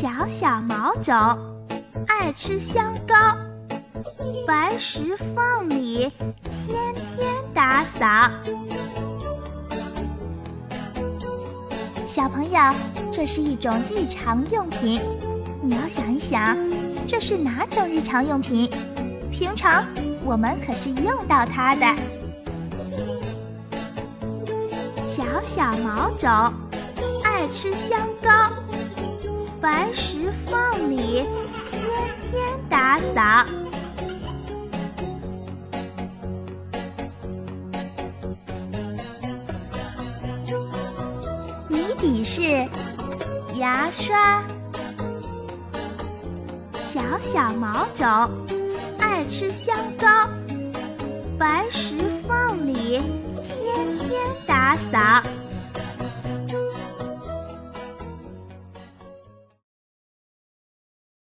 小小毛种爱吃香糕，白石缝里天天打扫。小朋友，这是一种日常用品，你要想一想，这是哪种日常用品？平常我们可是用到它的。小小毛种爱吃香糕，白石缝里天天打扫。谜底是牙刷。小小毛种爱吃香糕，白石缝里天天打扫。